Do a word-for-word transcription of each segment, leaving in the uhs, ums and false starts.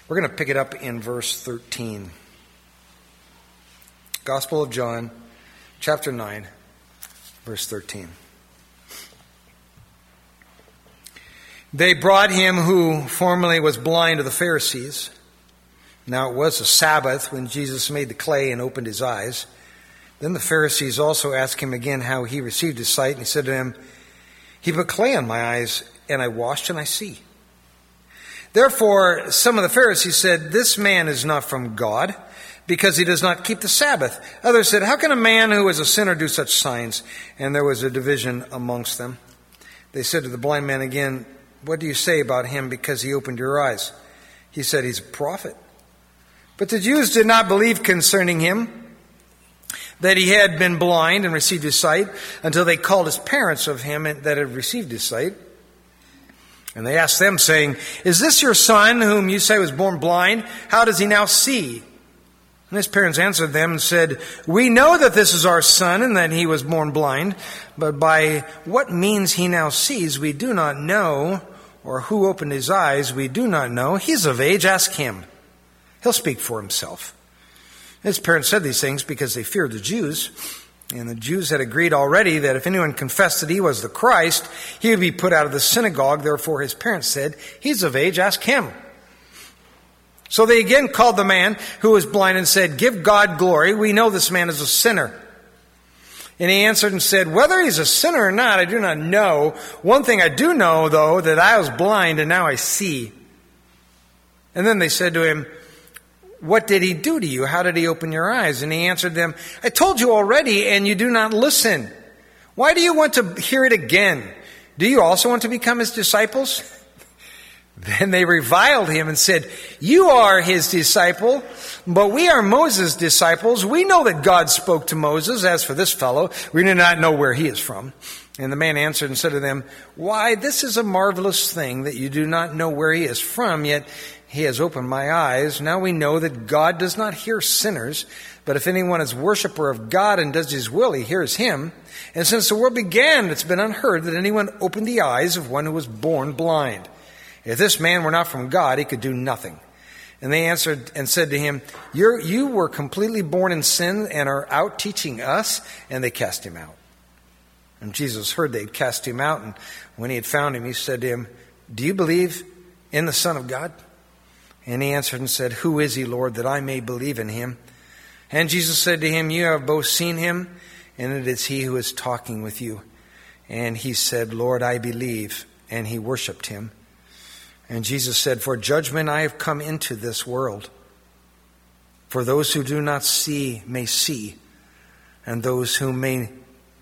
We're going to pick it up in verse thirteen. Gospel of John, chapter nine, verse thirteen. They brought him who formerly was blind to the Pharisees. Now it was a Sabbath when Jesus made the clay and opened his eyes. Then the Pharisees also asked him again how he received his sight. And he said to them, he put clay on my eyes, and I washed, and I see. Therefore some of the Pharisees said, this man is not from God, because he does not keep the Sabbath. Others said, how can a man who is a sinner do such signs? And there was a division amongst them. They said to the blind man again, what do you say about him because he opened your eyes? He said, he's a prophet. But the Jews did not believe concerning him that he had been blind and received his sight until they called his parents of him that had received his sight. And they asked them, saying, is this your son whom you say was born blind? How does he now see? And his parents answered them and said, we know that this is our son and that he was born blind, but by what means he now sees we do not know, or who opened his eyes we do not know. He's of age, ask him. He'll speak for himself. His parents said these things because they feared the Jews, and the Jews had agreed already that if anyone confessed that he was the Christ, he would be put out of the synagogue. Therefore his parents said, he's of age, ask him. So they again called the man who was blind and said, give God glory. We know this man is a sinner. And he answered and said, whether he's a sinner or not, I do not know. One thing I do know, though, that I was blind and now I see. And then they said to him, what did he do to you? How did he open your eyes? And he answered them, I told you already, and you do not listen. Why do you want to hear it again? Do you also want to become his disciples? Then they reviled him and said, you are his disciple, but we are Moses' disciples. We know that God spoke to Moses. As for this fellow, we do not know where he is from. And the man answered and said to them, why, this is a marvelous thing that you do not know where he is from, yet he has opened my eyes. Now we know that God does not hear sinners, but if anyone is worshiper of God and does his will, he hears him. And since the world began, it's been unheard that anyone opened the eyes of one who was born blind. If this man were not from God, he could do nothing. And they answered and said to him, You're, you were completely born in sin and are out teaching us. And they cast him out. And Jesus heard they had cast him out. And when he had found him, he said to him, do you believe in the Son of God? And he answered and said, who is he, Lord, that I may believe in him? And Jesus said to him, you have both seen him, and it is he who is talking with you. And he said, Lord, I believe. And he worshipped him. And Jesus said, for judgment I have come into this world, for those who do not see may see, and those who may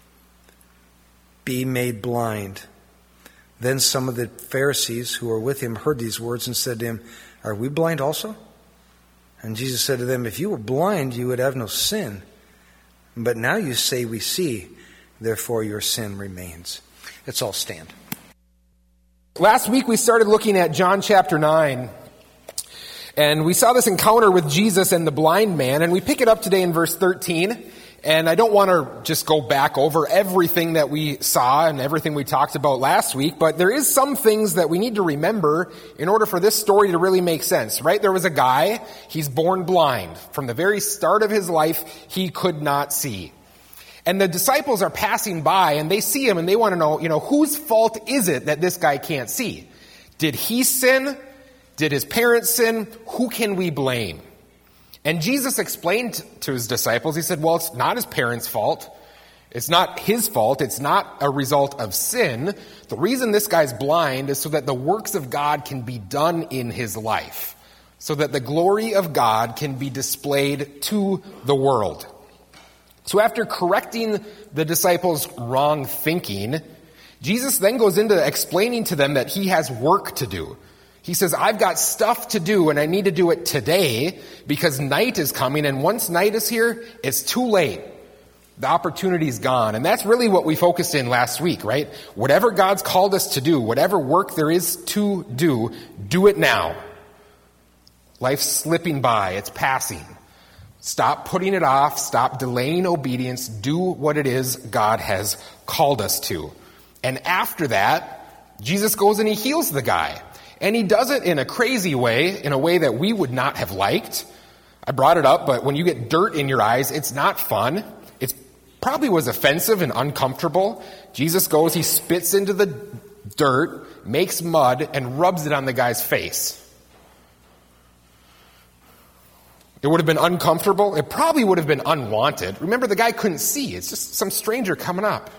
be made blind. Then some of the Pharisees who were with him heard these words and said to him, are we blind also? And Jesus said to them, if you were blind, you would have no sin. But now you say we see, therefore your sin remains. Let's all stand. Last week we started looking at John chapter nine, and we saw this encounter with Jesus and the blind man, and we pick it up today in verse thirteen, and I don't want to just go back over everything that we saw and everything we talked about last week, but there is some things that we need to remember in order for this story to really make sense, right? There was a guy, he's born blind. From the very start of his life, he could not see. And the disciples are passing by and they see him and they want to know, you know, whose fault is it that this guy can't see? Did he sin? Did his parents sin? Who can we blame? And Jesus explained to his disciples, he said, well, it's not his parents' fault. It's not his fault. It's not a result of sin. The reason this guy's blind is so that the works of God can be done in his life, so that the glory of God can be displayed to the world. So after correcting the disciples' wrong thinking, Jesus then goes into explaining to them that he has work to do. He says, I've got stuff to do and I need to do it today because night is coming, and once night is here, it's too late. The opportunity's gone. And that's really what we focused in last week, right? Whatever God's called us to do, whatever work there is to do, do it now. Life's slipping by. It's passing. Stop putting it off. Stop delaying obedience. Do what it is God has called us to. And after that, Jesus goes and he heals the guy. And he does it in a crazy way, in a way that we would not have liked. I brought it up, but when you get dirt in your eyes, it's not fun. It probably was offensive and uncomfortable. Jesus goes, he spits into the dirt, makes mud, and rubs it on the guy's face. It would have been uncomfortable. It probably would have been unwanted. Remember, the guy couldn't see. It's just some stranger coming up.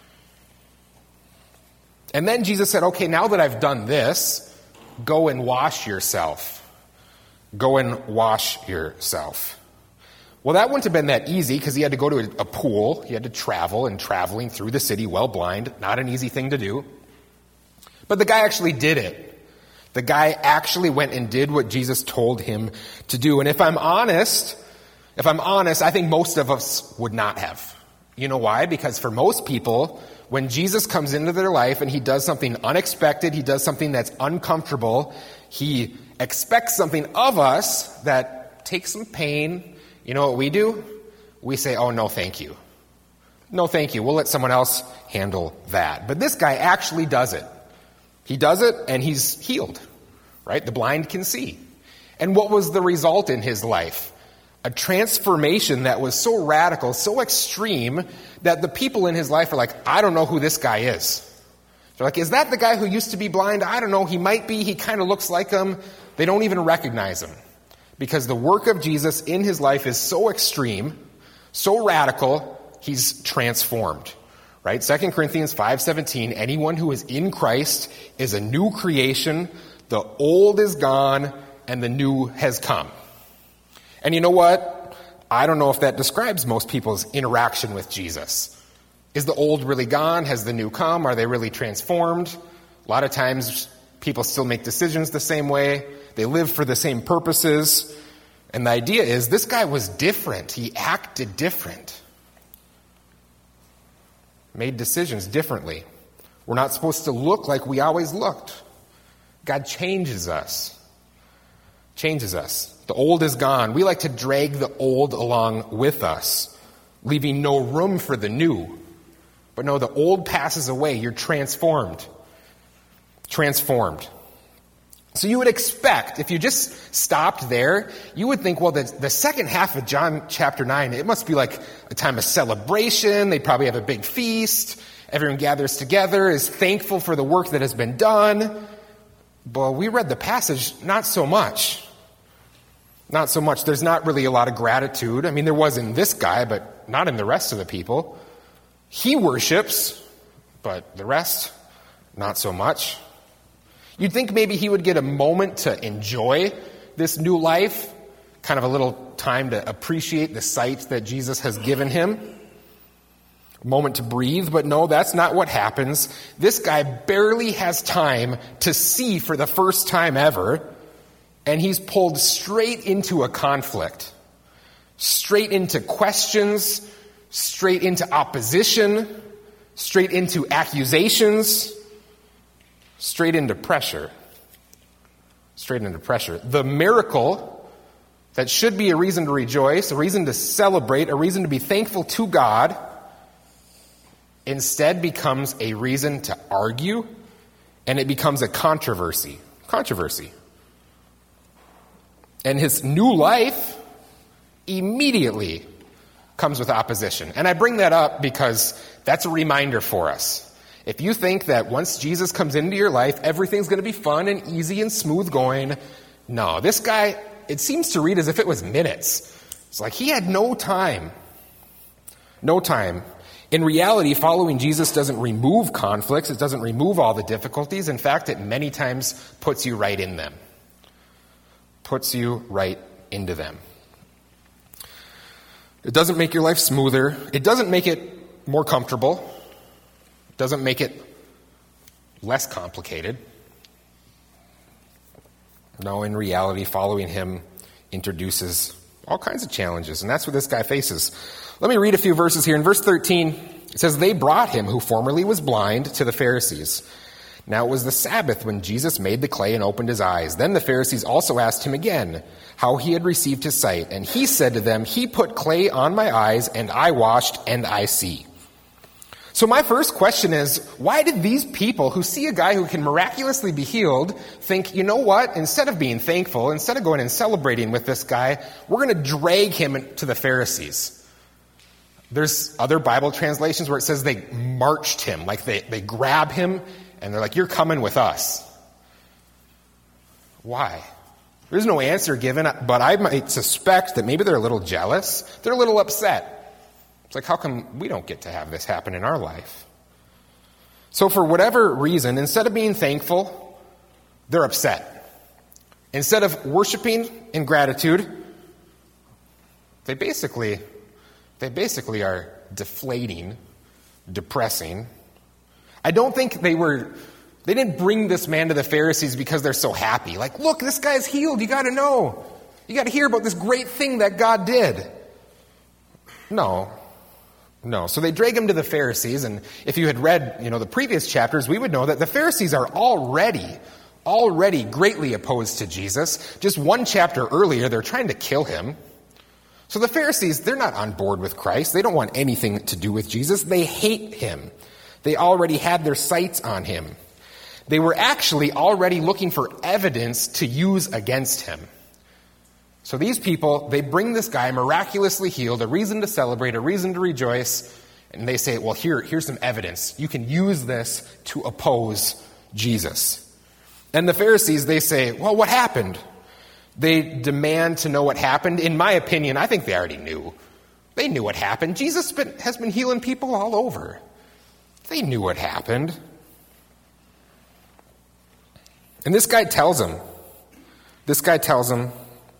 And then Jesus said, okay, now that I've done this, go and wash yourself. Go and wash yourself. Well, that wouldn't have been that easy because he had to go to a, a pool. He had to travel, and traveling through the city while blind, not an easy thing to do. But the guy actually did it. The guy actually went and did what Jesus told him to do. And if I'm honest, if I'm honest, I think most of us would not have. You know why? Because for most people, when Jesus comes into their life and he does something unexpected, he does something that's uncomfortable, he expects something of us that takes some pain. You know what we do? We say, oh, no, thank you. No, thank you. We'll let someone else handle that. But this guy actually does it. He does it, and he's healed, right? The blind can see. And what was the result in his life? A transformation that was so radical, so extreme, that the people in his life are like, I don't know who this guy is. They're like, is that the guy who used to be blind? I don't know. He might be. He kind of looks like him. They don't even recognize him. Because the work of Jesus in his life is so extreme, so radical, he's transformed. Right? Second Corinthians five seventeen, anyone who is in Christ is a new creation. The old is gone and the new has come. And you know what? I don't know if that describes most people's interaction with Jesus. Is the old really gone? Has the new come? Are they really transformed? A lot of times people still make decisions the same way. They live for the same purposes. And the idea is this guy was different. He acted different. Made decisions differently. We're not supposed to look like we always looked. God changes us. Changes us. The old is gone. We like to drag the old along with us, leaving no room for the new. But no, the old passes away. You're transformed. Transformed. So you would expect, if you just stopped there, you would think, well, the, the second half of John chapter nine, it must be like a time of celebration. They'd probably have a big feast. Everyone gathers together, is thankful for the work that has been done. But we read the passage, not so much. Not so much. There's not really a lot of gratitude. I mean, there was in this guy, but not in the rest of the people. He worships, but the rest, not so much. You'd think maybe he would get a moment to enjoy this new life, kind of a little time to appreciate the sight that Jesus has given him, a moment to breathe, but no, that's not what happens. This guy barely has time to see for the first time ever, and he's pulled straight into a conflict, straight into questions, straight into opposition, straight into accusations, straight into pressure. Straight into pressure. The miracle that should be a reason to rejoice, a reason to celebrate, a reason to be thankful to God, instead becomes a reason to argue, and it becomes a controversy. Controversy. And his new life immediately comes with opposition. And I bring that up because that's a reminder for us. If you think that once Jesus comes into your life, everything's going to be fun and easy and smooth going, no, this guy, it seems to read as if it was minutes. It's like he had no time. No time. In reality, following Jesus doesn't remove conflicts. It doesn't remove all the difficulties. In fact, it many times puts you right in them. Puts you right into them. It doesn't make your life smoother. It doesn't make it more comfortable. Doesn't make it less complicated. No, in reality, following him introduces all kinds of challenges, and that's what this guy faces. Let me read a few verses here. In verse thirteen, it says, "They brought him who formerly was blind to the Pharisees. Now it was the Sabbath when Jesus made the clay and opened his eyes. Then the Pharisees also asked him again how he had received his sight. And he said to them, 'He put clay on my eyes, and I washed, and I see.'" So my first question is, why did these people who see a guy who can miraculously be healed think, you know what, instead of being thankful, instead of going and celebrating with this guy, we're going to drag him to the Pharisees? There's other Bible translations where it says they marched him, like they, they grab him and they're like, you're coming with us. Why? There's no answer given, but I might suspect that maybe they're a little jealous. They're a little upset. It's like, how come we don't get to have this happen in our life? So for whatever reason, instead of being thankful, they're upset. Instead of worshiping in gratitude, they basically, they basically are deflating, depressing. I don't think they were, they didn't bring this man to the Pharisees because they're so happy. Like, look, this guy's healed. You got to know. You got to hear about this great thing that God did. No. No. So they drag him to the Pharisees, and if you had read, you know, the previous chapters, we would know that the Pharisees are already, already greatly opposed to Jesus. Just one chapter earlier, they're trying to kill him. So the Pharisees, they're not on board with Christ. They don't want anything to do with Jesus. They hate him. They already had their sights on him. They were actually already looking for evidence to use against him. So these people, they bring this guy miraculously healed, a reason to celebrate, a reason to rejoice, and they say, well, here, here's some evidence. You can use this to oppose Jesus. And the Pharisees, they say, well, what happened? They demand to know what happened. In my opinion, I think they already knew. They knew what happened. Jesus been, has been healing people all over. They knew what happened. And this guy tells them, this guy tells them,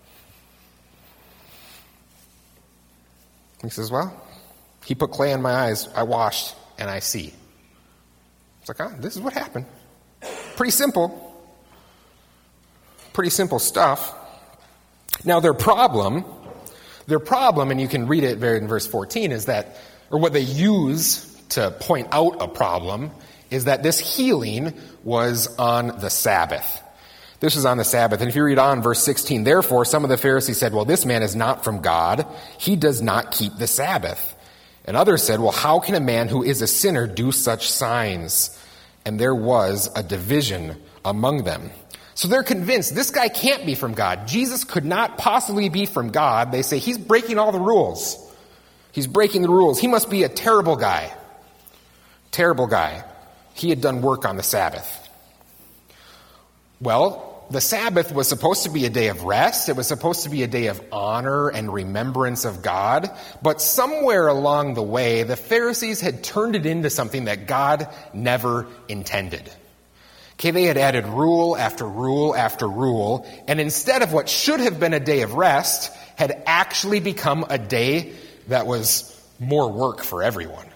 he says, well, he put clay in my eyes, I washed, and I see. It's like, ah, this is what happened. Pretty simple. Pretty simple stuff. Now their problem, their problem, and you can read it in verse fourteen, is that, or what they use to point out a problem, is that this healing was on the Sabbath. This is on the Sabbath. And if you read on verse sixteen, therefore some of the Pharisees said, well, this man is not from God. He does not keep the Sabbath. And others said, well, how can a man who is a sinner do such signs? And there was a division among them. So they're convinced this guy can't be from God. Jesus could not possibly be from God. They say he's breaking all the rules. He's breaking the rules. He must be a terrible guy. Terrible guy. He had done work on the Sabbath. Well, the Sabbath was supposed to be a day of rest. It was supposed to be a day of honor and remembrance of God. But somewhere along the way, the Pharisees had turned it into something that God never intended. Okay, they had added rule after rule after rule, and instead of what should have been a day of rest, had actually become a day that was more work for everyone.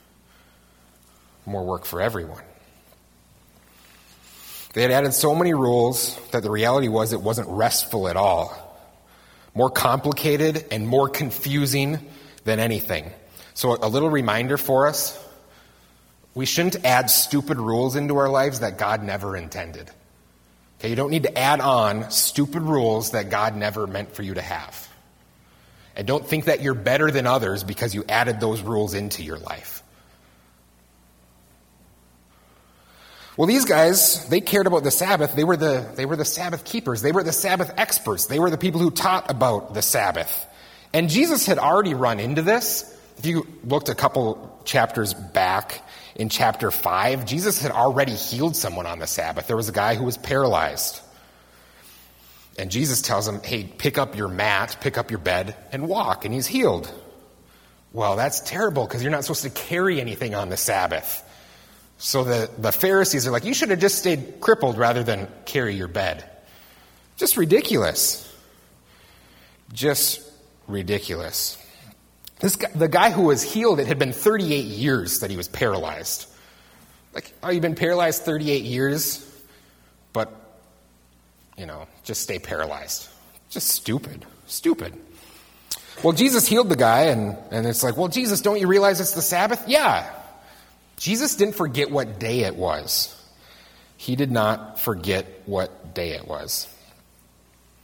More work for everyone. They had added so many rules that the reality was it wasn't restful at all. More complicated and more confusing than anything. So a little reminder for us, we shouldn't add stupid rules into our lives that God never intended. Okay, you don't need to add on stupid rules that God never meant for you to have. And don't think that you're better than others because you added those rules into your life. Well, these guys, they cared about the Sabbath. They were the, they were the Sabbath keepers. They were the Sabbath experts. They were the people who taught about the Sabbath. And Jesus had already run into this. If you looked a couple chapters back in chapter five, Jesus had already healed someone on the Sabbath. There was a guy who was paralyzed. And Jesus tells him, hey, pick up your mat, pick up your bed, and walk. And he's healed. Well, that's terrible because you're not supposed to carry anything on the Sabbath. So the, the Pharisees are like, you should have just stayed crippled rather than carry your bed. Just ridiculous. Just ridiculous. This guy, the guy who was healed, it had been thirty-eight years that he was paralyzed. Like, oh, you've been paralyzed thirty-eight years, but, you know, just stay paralyzed. Just stupid. Stupid. Well, Jesus healed the guy, and, and it's like, well, Jesus, don't you realize it's the Sabbath? Yeah. Jesus didn't forget what day it was. He did not forget what day it was.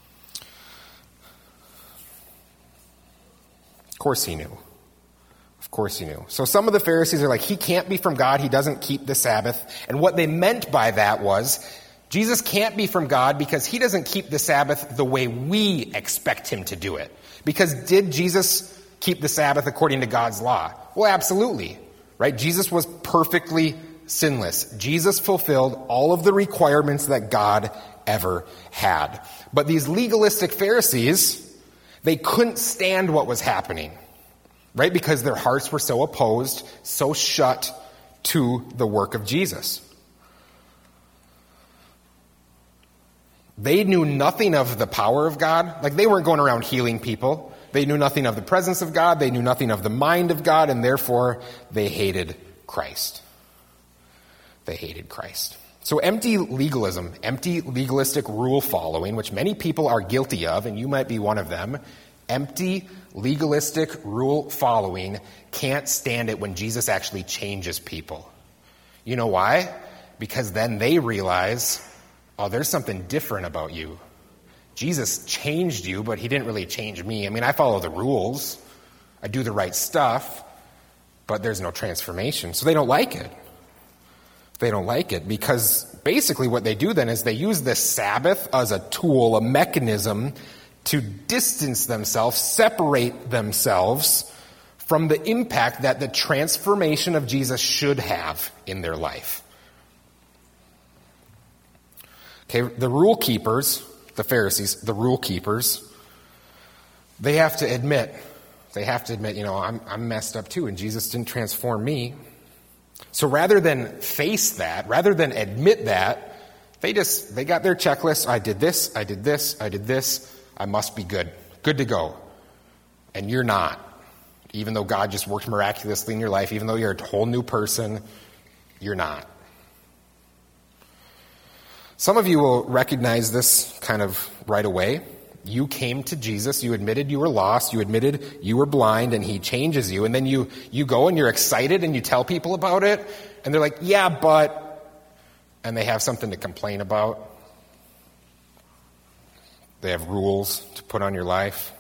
Of course he knew. Of course. course he knew. So some of the Pharisees are like, he can't be from God. He doesn't keep the Sabbath. And what they meant by that was, Jesus can't be from God because he doesn't keep the Sabbath the way we expect him to do it. Because did Jesus keep the Sabbath according to God's law? Well, absolutely. Right? Jesus was perfectly sinless. Jesus fulfilled all of the requirements that God ever had. But these legalistic Pharisees, they couldn't stand what was happening, right? Because their hearts were so opposed, so shut to the work of Jesus. They knew nothing of the power of God. Like, they weren't going around healing people. They knew nothing of the presence of God. They knew nothing of the mind of God, and therefore they hated Christ. They hated Christ. So empty legalism, empty legalistic rule following, which many people are guilty of, and you might be one of them, empty legalistic rule following can't stand it when Jesus actually changes people. You know why? Because then they realize, oh, there's something different about you. Jesus changed you, but he didn't really change me. I mean, I follow the rules. I do the right stuff, but there's no transformation. So they don't like it. They don't like it because basically what they do then is they use the Sabbath as a tool, a mechanism to distance themselves, separate themselves from the impact that the transformation of Jesus should have in their life. Okay, the rule keepers, the Pharisees, the rule keepers, they have to admit, they have to admit, you know, I'm, I'm messed up too, and Jesus didn't transform me. So rather than face that, rather than admit that, they just, they got their checklist. I did this, I did this, I did this. I must be good. Good to go. And you're not. Even though God just worked miraculously in your life, even though you're a whole new person, you're not. Some of you will recognize this kind of right away. You came to Jesus, you admitted you were lost, you admitted you were blind, and he changes you. And then you, you go and you're excited and you tell people about it, and they're like, yeah, but, and they have something to complain about. They have rules to put on your life.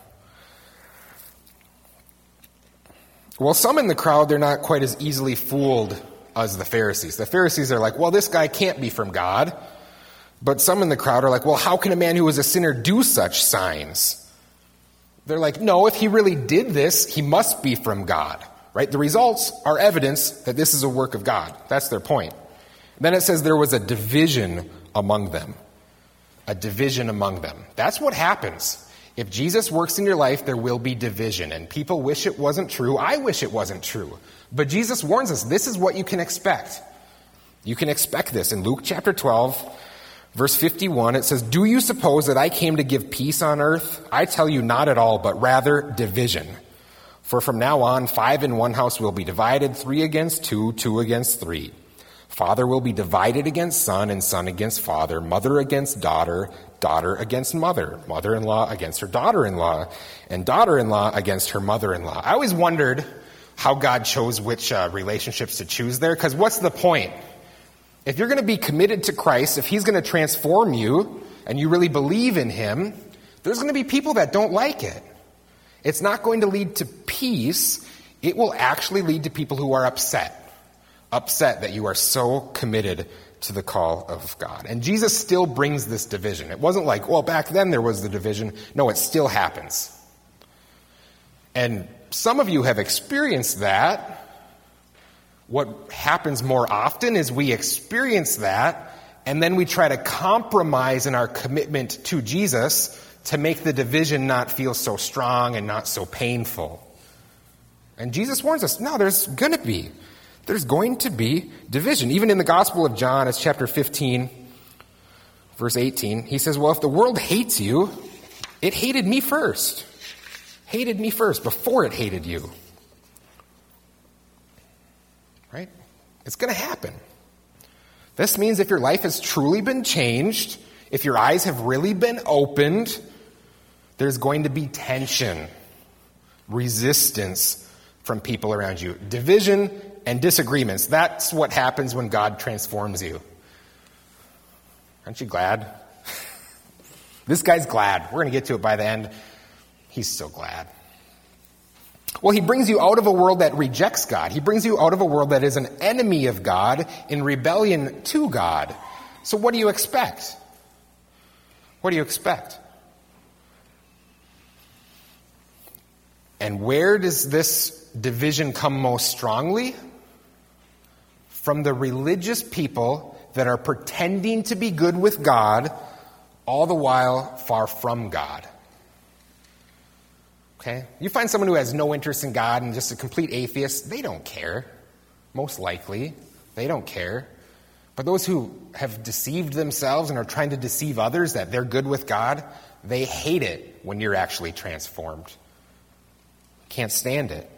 Well, some in the crowd, they're not quite as easily fooled as the Pharisees. The Pharisees are like, well, this guy can't be from God. But some in the crowd are like, well, how can a man who is a sinner do such signs? They're like, no, if he really did this, he must be from God, right? The results are evidence that this is a work of God. That's their point. Then it says there was a division among them. A division among them. That's what happens. If Jesus works in your life, there will be division. And people wish it wasn't true. I wish it wasn't true. But Jesus warns us, this is what you can expect. You can expect this. In Luke chapter twelve, verse fifty-one, it says, do you suppose that I came to give peace on earth? I tell you not at all, but rather division. For from now on, five in one house will be divided, three against two, two against three. Father will be divided against son, and son against father, mother against daughter, daughter against mother, mother-in-law against her daughter-in-law, and daughter-in-law against her mother-in-law. I always wondered how God chose which uh, relationships to choose there, because what's the point? If you're going to be committed to Christ, if he's going to transform you, and you really believe in him, there's going to be people that don't like it. It's not going to lead to peace. It will actually lead to people who are upset. Upset that you are so committed to the call of God. And Jesus still brings this division. It wasn't like, well, back then there was the division. No, it still happens. And some of you have experienced that. What happens more often is we experience that, and then we try to compromise in our commitment to Jesus to make the division not feel so strong and not so painful. And Jesus warns us, no, there's going to be. There's going to be division. Even in the Gospel of John, it's chapter fifteen, verse eighteen. He says, well, if the world hates you, it hated me first. Hated me first before it hated you. Right? It's going to happen. This means if your life has truly been changed, if your eyes have really been opened, there's going to be tension, resistance from people around you. Division and disagreements. That's what happens when God transforms you. Aren't you glad? This guy's glad. We're going to get to it by the end. He's so glad. Well, he brings you out of a world that rejects God. He brings you out of a world that is an enemy of God in rebellion to God. So what do you expect? What do you expect? And where does this division come most strongly? From the religious people that are pretending to be good with God, all the while far from God. Okay? You find someone who has no interest in God and just a complete atheist, they don't care. Most likely, they don't care. But those who have deceived themselves and are trying to deceive others that they're good with God, they hate it when you're actually transformed. Can't stand it.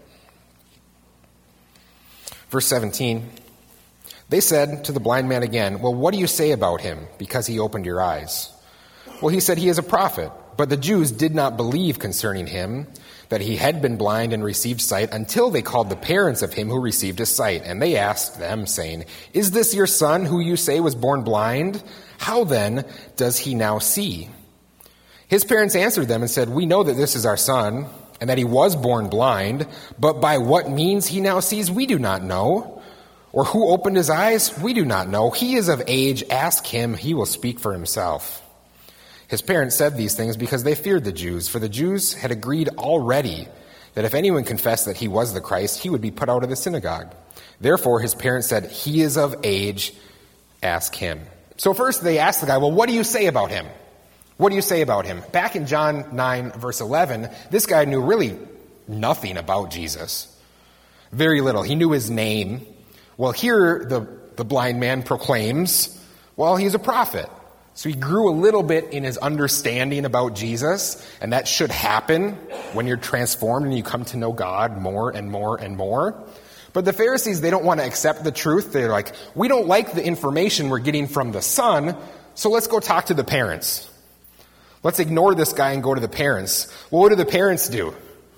Verse seventeen, they said to the blind man again, well, what do you say about him because he opened your eyes? Well, he said he is a prophet. But the Jews did not believe concerning him that he had been blind and received sight until they called the parents of him who received his sight. And they asked them, saying, is this your son who you say was born blind? How then does he now see? His parents answered them and said, we know that this is our son and that he was born blind, but by what means he now sees we do not know. Or who opened his eyes? We do not know. He is of age. Ask him. He will speak for himself. His parents said these things because they feared the Jews, for the Jews had agreed already that if anyone confessed that he was the Christ, he would be put out of the synagogue. Therefore, his parents said, he is of age, ask him. So first they asked the guy, well, what do you say about him? What do you say about him? Back in John nine, verse eleven, this guy knew really nothing about Jesus. Very little. He knew his name. Well, here the, the blind man proclaims, well, he's a prophet. So he grew a little bit in his understanding about Jesus, and that should happen when you're transformed and you come to know God more and more and more. But the Pharisees, they don't want to accept the truth. They're like, we don't like the information we're getting from the son, so let's go talk to the parents. Let's ignore this guy and go to the parents. Well, what do the parents do?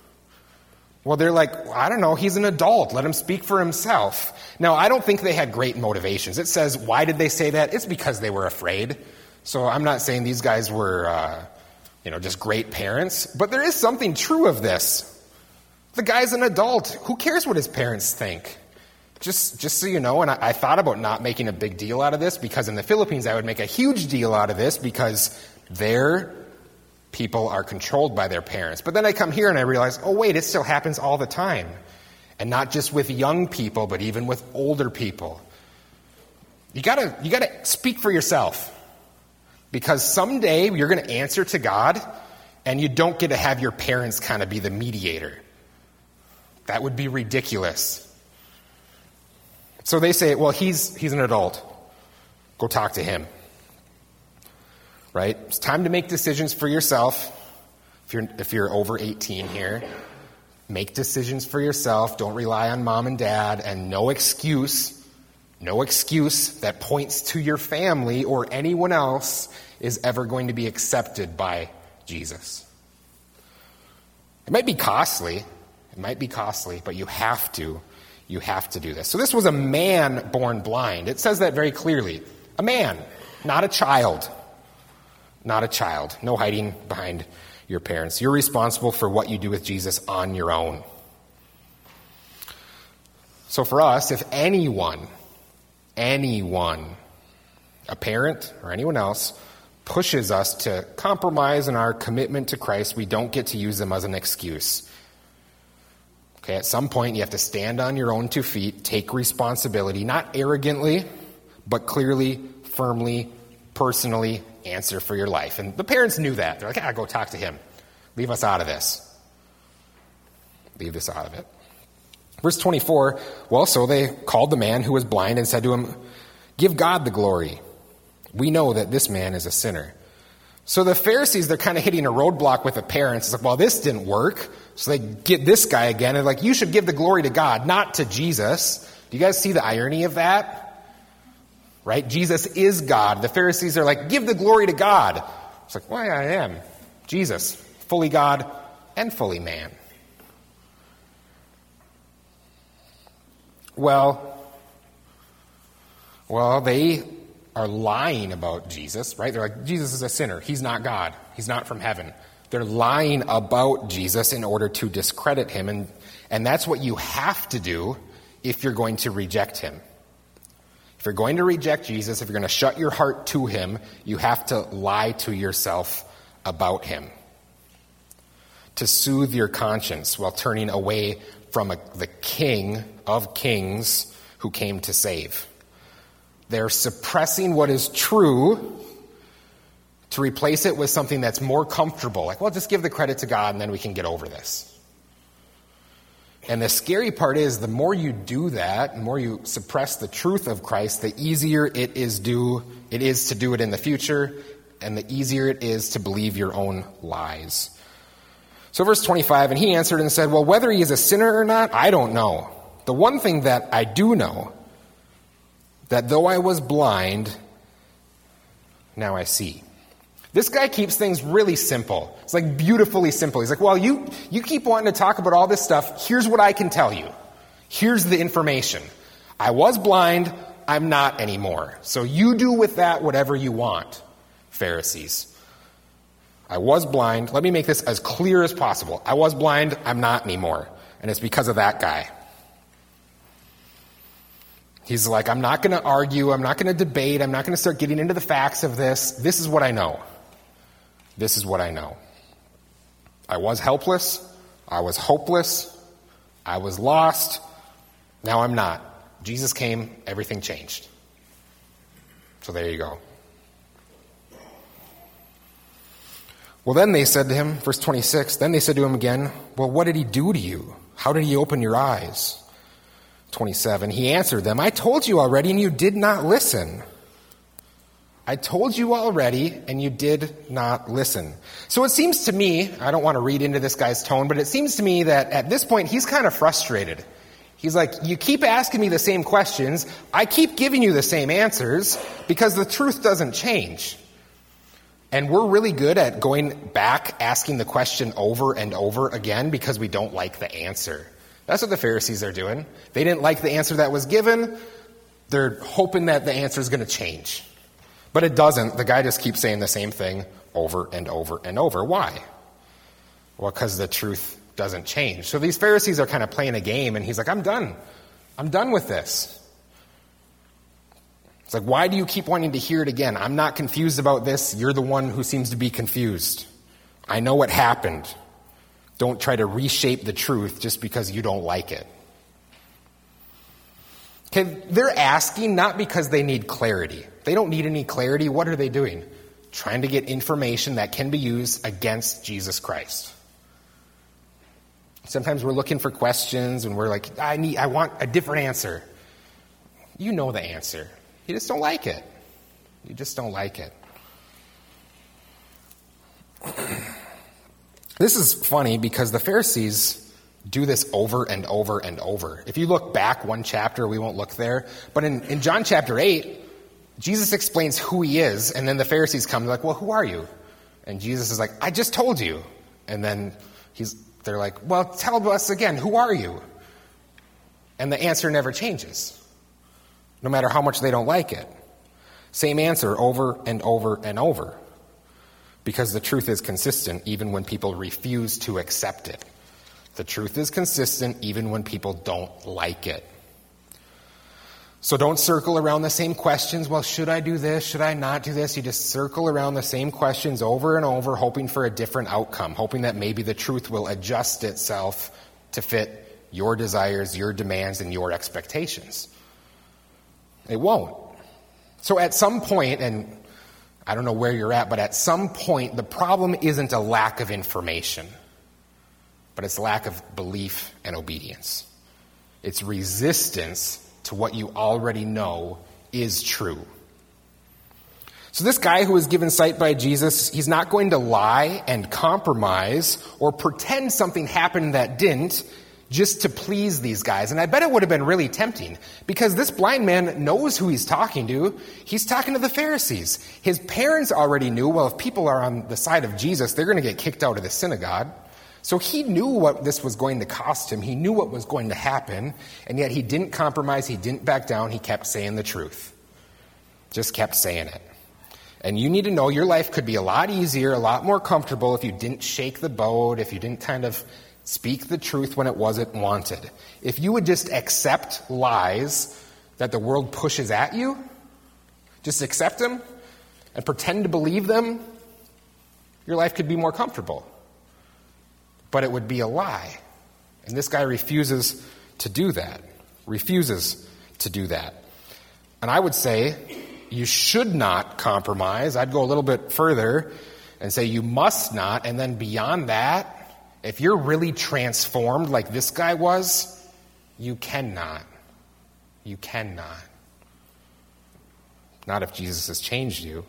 Well, they're like, well, I don't know, he's an adult. Let him speak for himself. Now, I don't think they had great motivations. It says, why did they say that? It's because they were afraid. So I'm not saying these guys were, uh, you know, just great parents. But there is something true of this. The guy's an adult. Who cares what his parents think? Just just so you know, and I, I thought about not making a big deal out of this, because in the Philippines I would make a huge deal out of this because their people are controlled by their parents. But then I come here and I realize, oh wait, it still happens all the time. And not just with young people, but even with older people. You gotta you gotta speak for yourself. Because someday you're going to answer to God, and you don't get to have your parents kind of be the mediator. That would be ridiculous. So they say, well, he's he's an adult. Go talk to him. Right? It's time to make decisions for yourself. If you're if you're over eighteen here, make decisions for yourself. Don't rely on mom and dad, and no excuse. No excuse that points to your family or anyone else is ever going to be accepted by Jesus. It might be costly. It might be costly, but you have to. You have to do this. So this was a man born blind. It says that very clearly. A man, not a child. Not a child. No hiding behind your parents. You're responsible for what you do with Jesus on your own. So for us, if anyone... anyone, a parent or anyone else, pushes us to compromise in our commitment to Christ, we don't get to use them as an excuse. Okay, at some point you have to stand on your own two feet, take responsibility, not arrogantly, but clearly, firmly, personally answer for your life. And the parents knew that. They're like, ah, go talk to him. Leave us out of this. Leave this out of it. Verse twenty-four, well, so they called the man who was blind and said to him, give God the glory. We know that this man is a sinner. So the Pharisees, they're kind of hitting a roadblock with the parents. It's like, well, this didn't work. So they get this guy again. And like, you should give the glory to God, not to Jesus. Do you guys see the irony of that? Right? Jesus is God. The Pharisees are like, give the glory to God. It's like, well, I am. Jesus, fully God and fully man. Well, well, they are lying about Jesus, right? They're like, Jesus is a sinner. He's not God. He's not from heaven. They're lying about Jesus in order to discredit him, and, and that's what you have to do if you're going to reject him. If you're going to reject Jesus, if you're going to shut your heart to him, you have to lie to yourself about him, to soothe your conscience while turning away from a, the King of Kings who came to save. They're suppressing what is true to replace it with something that's more comfortable. Like, well, just give the credit to God and then we can get over this. And the scary part is the more you do that, the more you suppress the truth of Christ, the easier it is do it is to do it in the future, and the easier it is to believe your own lies. So verse twenty-five, and he answered and said, well, whether he is a sinner or not, I don't know. The one thing that I do know, that though I was blind, now I see. This guy keeps things really simple. It's like beautifully simple. He's like, well, you, you keep wanting to talk about all this stuff. Here's what I can tell you. Here's the information. I was blind. I'm not anymore. So you do with that whatever you want, Pharisees. I was blind. Let me make this as clear as possible. I was blind. I'm not anymore. And it's because of that guy. He's like, I'm not going to argue. I'm not going to debate. I'm not going to start getting into the facts of this. This is what I know. This is what I know. I was helpless. I was hopeless. I was lost. Now I'm not. Jesus came. Everything changed. So there you go. Well, then they said to him, verse twenty-six, then they said to him again, well, what did he do to you? How did he open your eyes? twenty-seven, he answered them, I told you already and you did not listen. I told you already and you did not listen. So it seems to me, I don't want to read into this guy's tone, but it seems to me that at this point he's kind of frustrated. He's like, you keep asking me the same questions. I keep giving you the same answers because the truth doesn't change. And we're really good at going back, asking the question over and over again because we don't like the answer. That's what the Pharisees are doing. They didn't like the answer that was given. They're hoping that the answer is going to change. But it doesn't. The guy just keeps saying the same thing over and over and over. Why? Well, because the truth doesn't change. So these Pharisees are kind of playing a game, and he's like, I'm done. I'm done with this. It's like, why do you keep wanting to hear it again? I'm not confused about this. You're the one who seems to be confused. I know what happened. Don't try to reshape the truth just because you don't like it. Okay, they're asking not because they need clarity. They don't need any clarity. What are they doing? Trying to get information that can be used against Jesus Christ. Sometimes we're looking for questions and we're like, I need, I want a different answer. You know the answer. You just don't like it. You just don't like it. This is funny because the Pharisees do this over and over and over. If you look back one chapter, we won't look there. But in, in John chapter eight, Jesus explains who he is, and then the Pharisees come, they're like, well, who are you? And Jesus is like, I just told you. And then he's, they're like, well, tell us again, who are you? And the answer never changes, no matter how much they don't like it. Same answer over and over and over. Because the truth is consistent even when people refuse to accept it. The truth is consistent even when people don't like it. So don't circle around the same questions. Well, should I do this? Should I not do this? You just circle around the same questions over and over, hoping for a different outcome, hoping that maybe the truth will adjust itself to fit your desires, your demands, and your expectations. It won't. So at some point, and I don't know where you're at, but at some point, the problem isn't a lack of information, but it's lack of belief and obedience. It's resistance to what you already know is true. So this guy who was given sight by Jesus, he's not going to lie and compromise or pretend something happened that didn't just to please these guys. And I bet it would have been really tempting because this blind man knows who he's talking to. He's talking to the Pharisees. His parents already knew, well, if people are on the side of Jesus, they're going to get kicked out of the synagogue. So he knew what this was going to cost him. He knew what was going to happen. And yet he didn't compromise. He didn't back down. He kept saying the truth. Just kept saying it. And you need to know your life could be a lot easier, a lot more comfortable if you didn't shake the boat, if you didn't kind of speak the truth when it wasn't wanted. If you would just accept lies that the world pushes at you, just accept them and pretend to believe them, your life could be more comfortable. But it would be a lie. And this guy refuses to do that. Refuses to do that. And I would say you should not compromise. I'd go a little bit further and say you must not. And then beyond that, if you're really transformed like this guy was, you cannot. You cannot. Not if Jesus has changed you.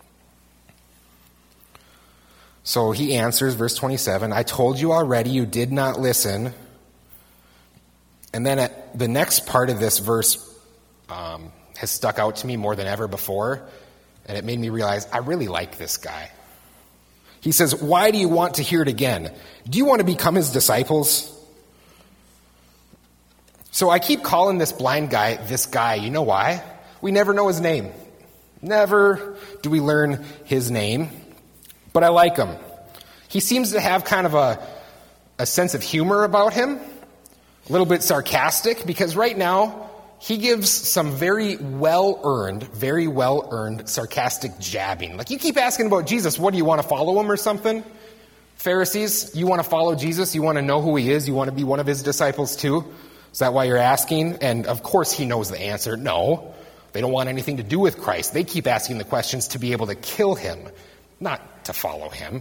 So he answers, verse twenty-seven, I told you already, you did not listen. And then at the next part of this verse um, has stuck out to me more than ever before, and it made me realize I really like this guy. He says, why do you want to hear it again? Do you want to become his disciples? So I keep calling this blind guy this guy. You know why? We never know his name. Never do we learn his name. But I like him. He seems to have kind of a, a sense of humor about him. A little bit sarcastic, because right now he gives some very well-earned, very well-earned sarcastic jabbing. Like, you keep asking about Jesus, what do you want to follow him or something? Pharisees, you want to follow Jesus? You want to know who he is? You want to be one of his disciples too? Is that why you're asking? And of course he knows the answer. No, they don't want anything to do with Christ. They keep asking the questions to be able to kill him, not to follow him.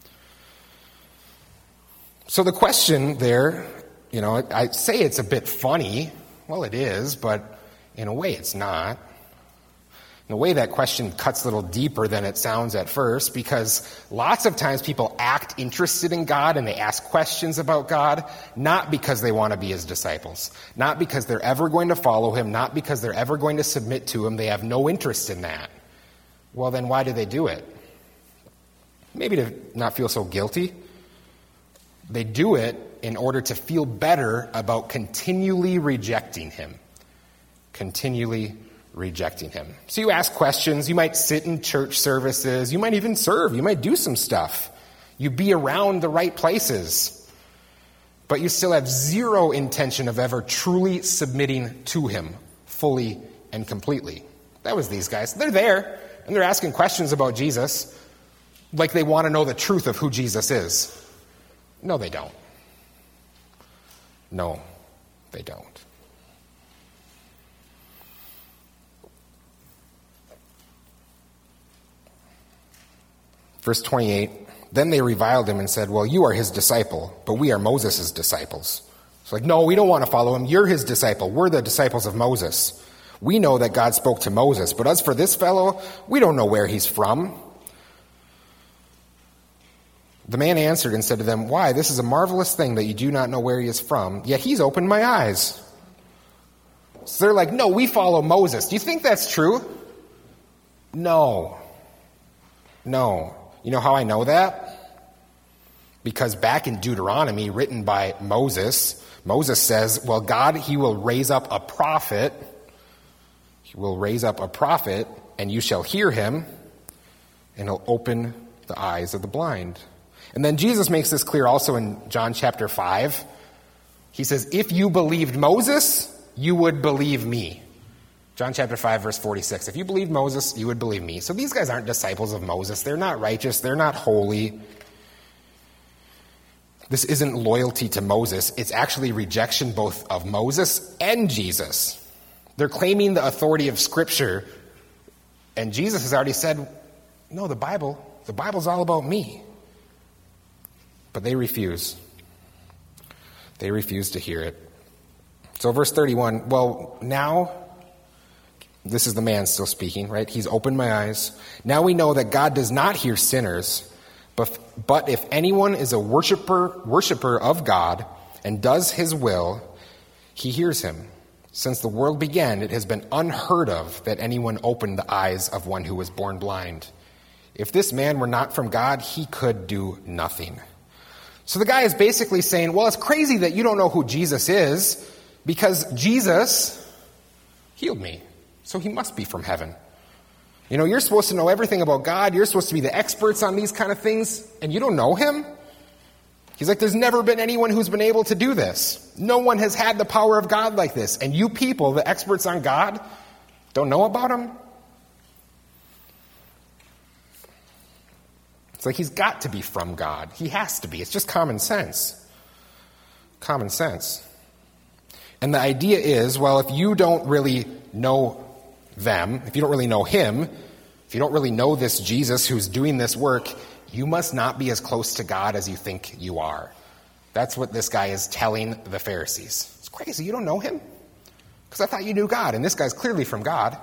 So the question there, you know, I say it's a bit funny. Well, it is, but in a way it's not. In a way, that question cuts a little deeper than it sounds at first, because lots of times people act interested in God and they ask questions about God, not because they want to be his disciples, not because they're ever going to follow him, not because they're ever going to submit to him. They have no interest in that. Well, then why do they do it? Maybe to not feel so guilty. They do it in order to feel better about continually rejecting him. Continually rejecting him. So you ask questions, you might sit in church services, you might even serve, you might do some stuff. You be around the right places. But you still have zero intention of ever truly submitting to him fully and completely. That was these guys. They're there, and they're asking questions about Jesus like they want to know the truth of who Jesus is. No, they don't. No, they don't. Verse twenty-eight, then they reviled him and said, well, you are his disciple, but we are Moses' disciples. It's like, no, we don't want to follow him. You're his disciple. We're the disciples of Moses. We know that God spoke to Moses, but as for this fellow, we don't know where he's from. The man answered and said to them, why, this is a marvelous thing that you do not know where he is from, yet he's opened my eyes. So they're like, no, we follow Moses. Do you think that's true? No. No. You know how I know that? Because back in Deuteronomy, written by Moses, Moses says, well, God, he will raise up a prophet. He will raise up a prophet, and you shall hear him, and he'll open the eyes of the blind. And then Jesus makes this clear also in John chapter five. He says, if you believed Moses, you would believe me. John chapter five, verse forty-six. If you believed Moses, you would believe me. So these guys aren't disciples of Moses. They're not righteous. They're not holy. This isn't loyalty to Moses. It's actually rejection both of Moses and Jesus. They're claiming the authority of Scripture. And Jesus has already said, no, the Bible, the Bible's all about me. But they refuse. They refuse to hear it. So verse thirty-one, well, now, this is the man still speaking, right? He's opened my eyes. Now we know that God does not hear sinners, but, but if anyone is a worshiper, worshiper of God and does his will, he hears him. Since the world began, it has been unheard of that anyone opened the eyes of one who was born blind. If this man were not from God, he could do nothing. So the guy is basically saying, well, it's crazy that you don't know who Jesus is, because Jesus healed me. So he must be from heaven. You know, you're supposed to know everything about God. You're supposed to be the experts on these kind of things, and you don't know him? He's like, there's never been anyone who's been able to do this. No one has had the power of God like this. And you people, the experts on God, don't know about him? It's like he's got to be from God. He has to be. It's just common sense. Common sense. And the idea is, well, if you don't really know them, if you don't really know him, if you don't really know this Jesus who's doing this work, you must not be as close to God as you think you are. That's what this guy is telling the Pharisees. It's crazy. You don't know him? Because I thought you knew God, and this guy's clearly from God.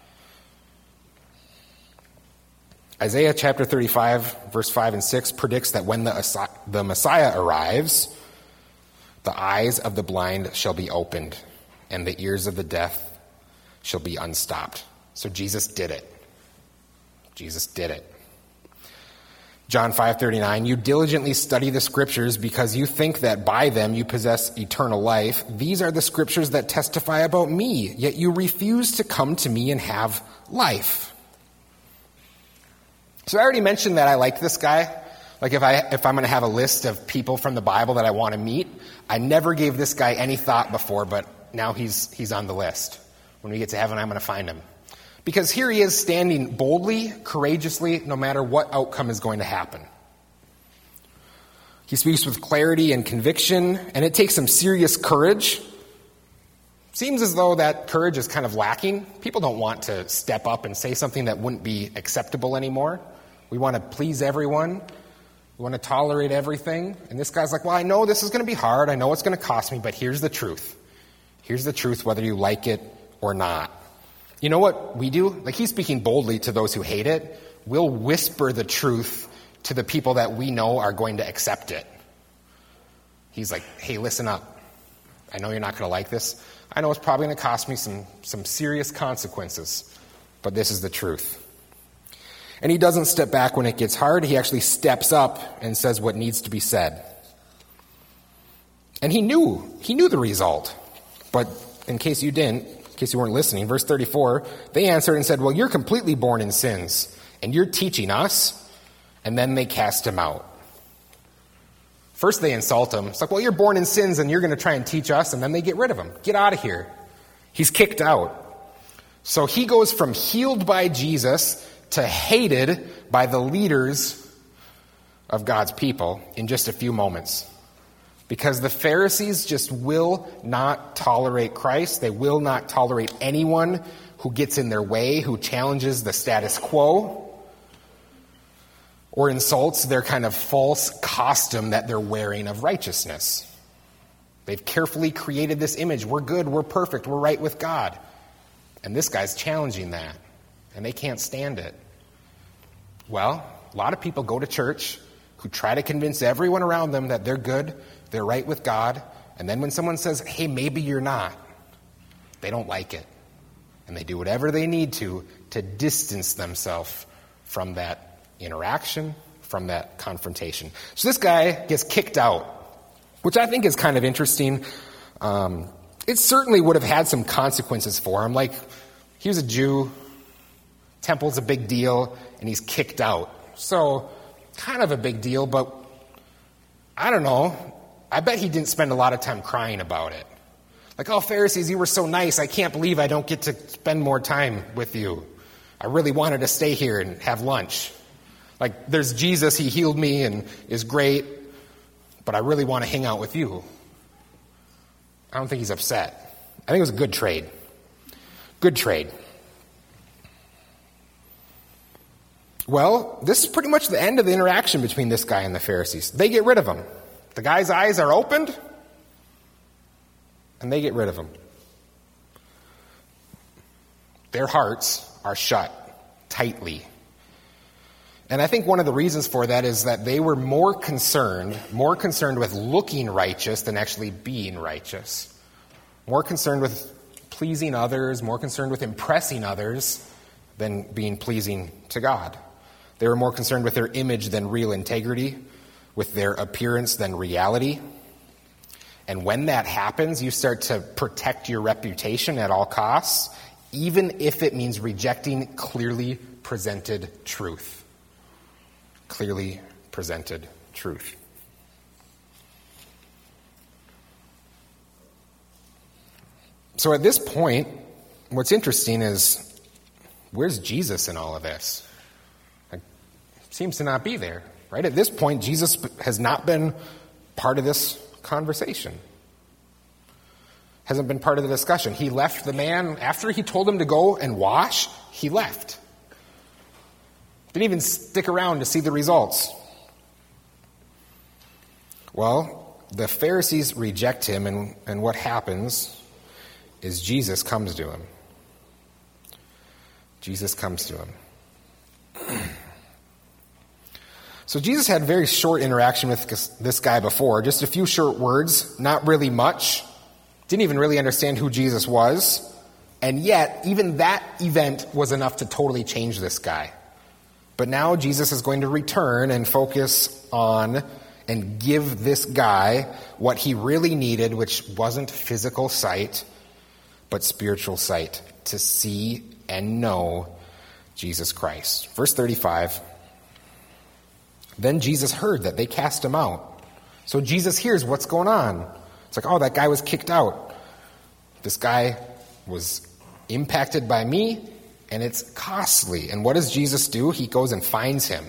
Isaiah chapter thirty-five, verse five and six predicts that when the, the Messiah arrives, the eyes of the blind shall be opened, and the ears of the deaf shall be unstopped. So Jesus did it. Jesus did it. John five thirty-nine, you diligently study the scriptures because you think that by them you possess eternal life. These are the scriptures that testify about me, yet you refuse to come to me and have life. So I already mentioned that I like this guy. Like if, I, if I'm going to have a list of people from the Bible that I want to meet, I never gave this guy any thought before, but now he's he's on the list. When we get to heaven, I'm going to find him. Because here he is standing boldly, courageously, no matter what outcome is going to happen. He speaks with clarity and conviction, and it takes some serious courage. Seems as though that courage is kind of lacking. People don't want to step up and say something that wouldn't be acceptable anymore. We want to please everyone. We want to tolerate everything. And this guy's like, well, I know this is going to be hard. I know it's going to cost me, but here's the truth. Here's the truth, whether you like it or not. You know what we do? Like, he's speaking boldly to those who hate it. We'll whisper the truth to the people that we know are going to accept it. He's like, hey, listen up. I know you're not going to like this. I know it's probably going to cost me some, some serious consequences, but this is the truth. And he doesn't step back when it gets hard. He actually steps up and says what needs to be said. And he knew, he knew the result. But in case you didn't, in case you weren't listening, verse thirty-four, they answered and said, well, you're completely born in sins, and you're teaching us. And then they cast him out. First they insult him. It's like, well, you're born in sins, and you're going to try and teach us, and then they get rid of him. Get out of here. He's kicked out. So he goes from healed by Jesus to hated by the leaders of God's people in just a few moments. Because the Pharisees just will not tolerate Christ. They will not tolerate anyone who gets in their way, who challenges the status quo, or insults their kind of false costume that they're wearing of righteousness. They've carefully created this image. We're good, we're perfect, we're right with God. And this guy's challenging that, and they can't stand it. Well, a lot of people go to church who try to convince everyone around them that they're good, they're right with God, and then when someone says, hey, maybe you're not, they don't like it. And they do whatever they need to to distance themselves from that interaction, from that confrontation. So this guy gets kicked out, which I think is kind of interesting. Um, it certainly would have had some consequences for him. Like, he was a Jew, temple's a big deal, and he's kicked out. So, kind of a big deal, but I don't know. I bet he didn't spend a lot of time crying about it. Like, oh, Pharisees, you were so nice. I can't believe I don't get to spend more time with you. I really wanted to stay here and have lunch. Like, there's Jesus, he healed me and is great, but I really want to hang out with you. I don't think he's upset. I think it was a good trade. Good trade. Well, this is pretty much the end of the interaction between this guy and the Pharisees. They get rid of him. The guy's eyes are opened, and they get rid of him. Their hearts are shut tightly. And I think one of the reasons for that is that they were more concerned, more concerned with looking righteous than actually being righteous. More concerned with pleasing others, more concerned with impressing others than being pleasing to God. They were more concerned with their image than real integrity, with their appearance than reality. And when that happens, you start to protect your reputation at all costs, even if it means rejecting clearly presented truth. Clearly presented truth. So at this point, what's interesting is, where's Jesus in all of this? It seems to not be there, right? At this point, Jesus has not been part of this conversation. Hasn't been part of the discussion. He left the man, after he told him to go and wash, he left. Didn't even stick around to see the results. Well, the Pharisees reject him, and, and what happens is Jesus comes to him. Jesus comes to him. So Jesus had a very short interaction with this guy before, just a few short words, not really much. Didn't even really understand who Jesus was. And yet, even that event was enough to totally change this guy. But now Jesus is going to return and focus on and give this guy what he really needed, which wasn't physical sight, but spiritual sight, to see and know Jesus Christ. Verse thirty-five, then Jesus heard that they cast him out. So Jesus hears what's going on. It's like, oh, that guy was kicked out. This guy was impacted by me, and it's costly. And what does Jesus do? He goes and finds him.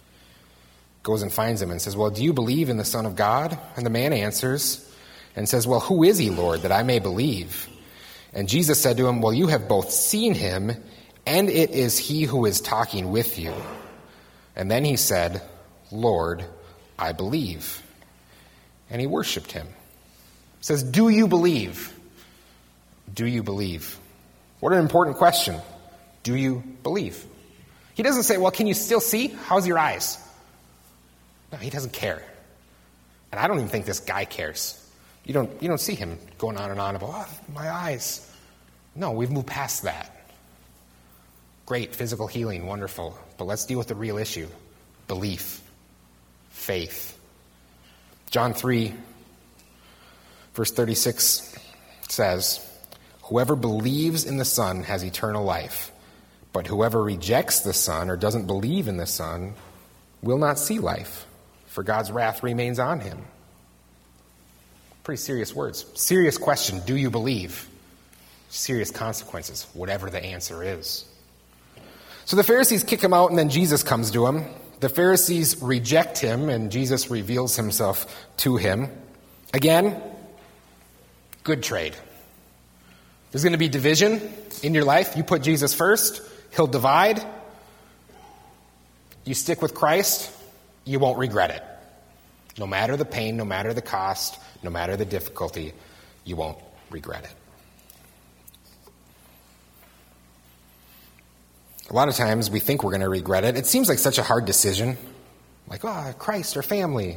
Goes and finds him and says, well, do you believe in the Son of God? And the man answers and says, well, who is he, Lord, that I may believe? And Jesus said to him, well, you have both seen him, and it is he who is talking with you. And then he said, Lord, I believe. And he worshiped him. It says, do you believe? Do you believe? What an important question. Do you believe? He doesn't say, well, can you still see? How's your eyes? No, he doesn't care. And I don't even think this guy cares. You don't, you don't see him going on and on about, oh, my eyes. No, we've moved past that. Great, physical healing, wonderful. But let's deal with the real issue. Belief. Faith. John three, verse thirty-six says, whoever believes in the Son has eternal life, but whoever rejects the Son or doesn't believe in the Son will not see life, for God's wrath remains on him. Pretty serious words. Serious question, do you believe? Serious consequences, whatever the answer is. So the Pharisees kick him out, and then Jesus comes to him. The Pharisees reject him, and Jesus reveals himself to him. Again, good trade. There's going to be division in your life. You put Jesus first, he'll divide. You stick with Christ, you won't regret it. No matter the pain, no matter the cost, no matter the difficulty, you won't regret it. A lot of times we think we're going to regret it. It seems like such a hard decision. Like, oh, Christ or family.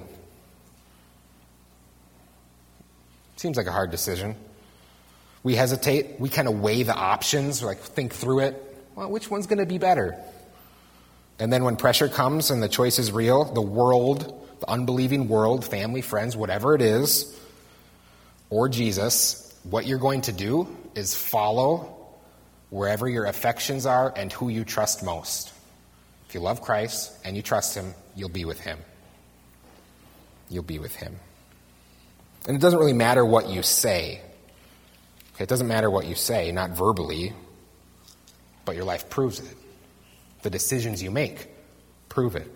Seems like a hard decision. We hesitate. We kind of weigh the options, like think through it. Well, which one's going to be better? And then when pressure comes and the choice is real, the world, the unbelieving world, family, friends, whatever it is, or Jesus, what you're going to do is follow wherever your affections are and who you trust most. If you love Christ and you trust him, you'll be with him. You'll be with him. And it doesn't really matter what you say. Okay, it doesn't matter what you say, not verbally, but your life proves it. The decisions you make prove it.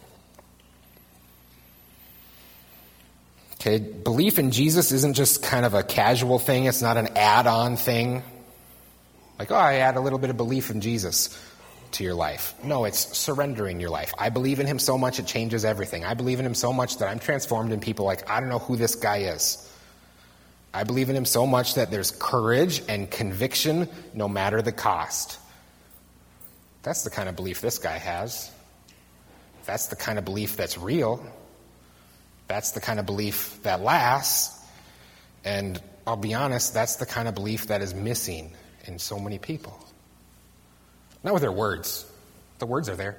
Okay, belief in Jesus isn't just kind of a casual thing. It's not an add-on thing. Like, oh, I add a little bit of belief in Jesus to your life. No, it's surrendering your life. I believe in him so much it changes everything. I believe in him so much that I'm transformed in people like, I don't know who this guy is. I believe in him so much that there's courage and conviction no matter the cost. That's the kind of belief this guy has. That's the kind of belief that's real. That's the kind of belief that lasts. And I'll be honest, that's the kind of belief that is missing in so many people. Not with their words. The words are there.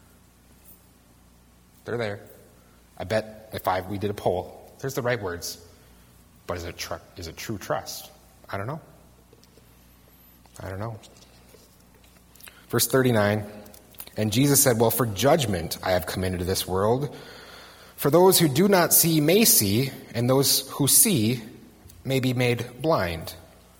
They're there. I bet if I we did a poll, there's the right words. But is it tr- is it true trust? I don't know. I don't know. Verse thirty-nine, And Jesus said, well, for judgment I have come into this world. For those who do not see may see, and those who see may be made blind.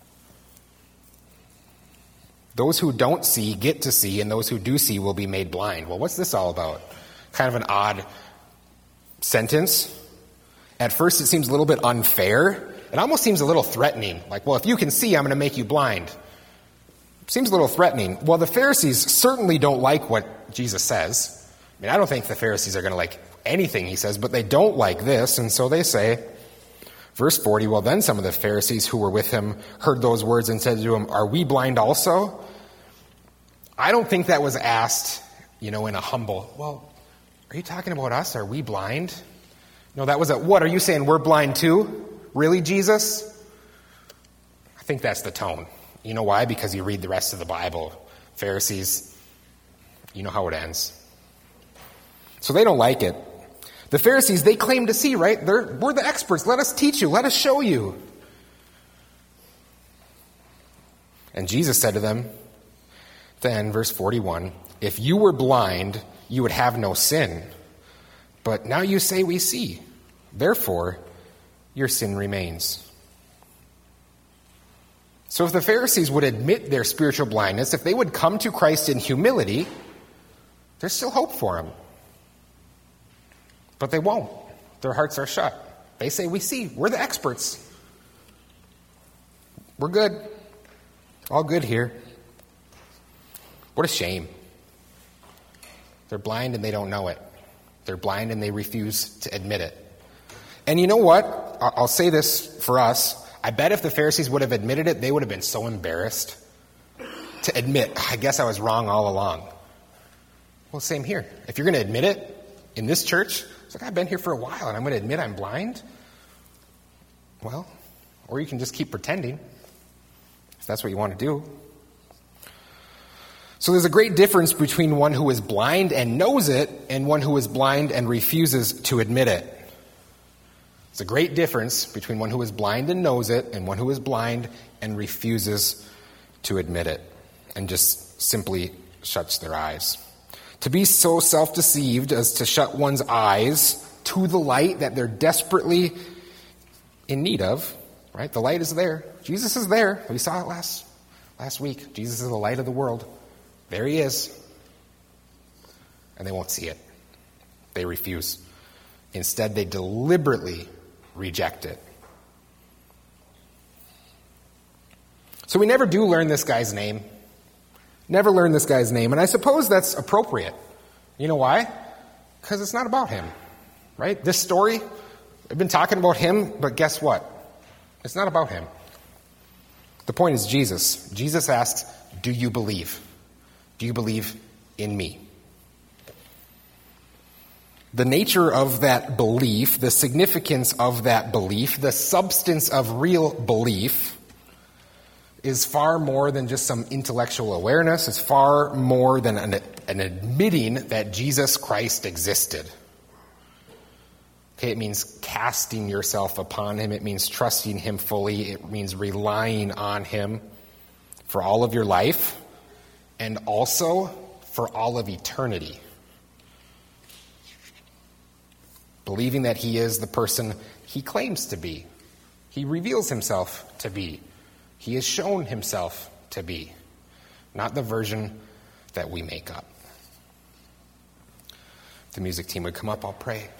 Those who don't see get to see, and those who do see will be made blind. Well, what's this all about? Kind of an odd sentence. At first, it seems a little bit unfair. It almost seems a little threatening. Like, well, if you can see, I'm going to make you blind. Seems a little threatening. Well, the Pharisees certainly don't like what Jesus says. I mean, I don't think the Pharisees are going to like anything he says, but they don't like this, and so they say, verse forty, well, then some of the Pharisees who were with him heard those words and said to him, are we blind also? I don't think that was asked, you know, in a humble, well, are you talking about us? Are we blind? No, that was a, what, are you saying we're blind too? Really, Jesus? I think that's the tone. You know why? Because you read the rest of the Bible. Pharisees, you know how it ends. So they don't like it. The Pharisees, they claim to see, right? They're, we're the experts. Let us teach you. Let us show you. And Jesus said to them, then, verse forty-one, if you were blind, you would have no sin. But now you say we see. Therefore, your sin remains. So if the Pharisees would admit their spiritual blindness, if they would come to Christ in humility, there's still hope for them. But they won't. Their hearts are shut. They say, we see. We're the experts. We're good. All good here. What a shame. They're blind and they don't know it. They're blind and they refuse to admit it. And you know what? I'll say this for us. I bet if the Pharisees would have admitted it, they would have been so embarrassed to admit, I guess I was wrong all along. Well, same here. If you're going to admit it in this church, it's like, I've been here for a while and I'm going to admit I'm blind. Well, or you can just keep pretending if that's what you want to do. So there's a great difference between one who is blind and knows it and one who is blind and refuses to admit it. There's a great difference between one who is blind and knows it and one who is blind and refuses to admit it and just simply shuts their eyes. To be so self-deceived as to shut one's eyes to the light that they're desperately in need of, right? The light is there. Jesus is there. We saw it last, last week. Jesus is the light of the world. There he is. And they won't see it. They refuse. Instead, they deliberately reject it. So we never do learn this guy's name. Never learn this guy's name. And I suppose that's appropriate. You know why? Because it's not about him. Right? This story, I've been talking about him, but guess what? It's not about him. The point is Jesus. Jesus asks, do you believe? Do you believe in me? The nature of that belief, the significance of that belief, the substance of real belief is far more than just some intellectual awareness. It's far more than an, an admitting that Jesus Christ existed. Okay, it means casting yourself upon him. It means trusting him fully. It means relying on him for all of your life and also for all of eternity. Believing that he is the person he claims to be. He reveals himself to be. He has shown himself to be. Not the version that we make up. If the music team would come up, I'll pray.